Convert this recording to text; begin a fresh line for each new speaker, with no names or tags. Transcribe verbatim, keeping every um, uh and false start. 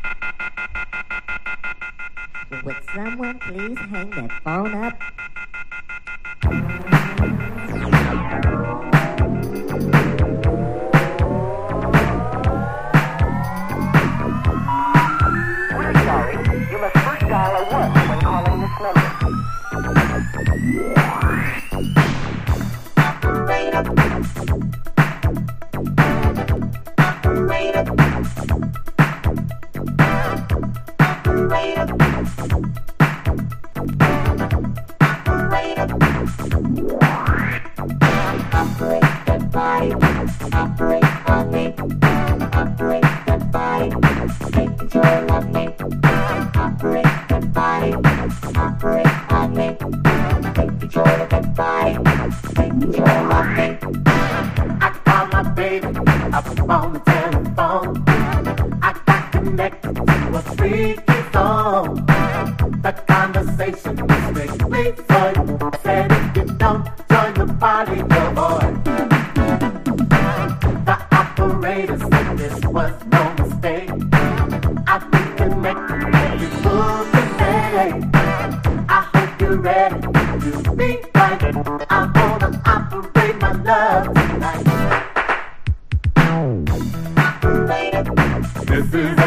Would someone please hang that phone up?
We're sorry. You must first dial a one when calling this number.
Operate the body, operate on me, operate the body, take control of me, operate the body, operate on me, take control of the body, take control of me. I call my baby up on the telephone, I got connected to a freaky phone. The conversation was strictly fun. Said if you don't join the party, no boy. The operator said this was no mistake. I've been connected every move today. I hope you're ready to be right. I wanna operate my love.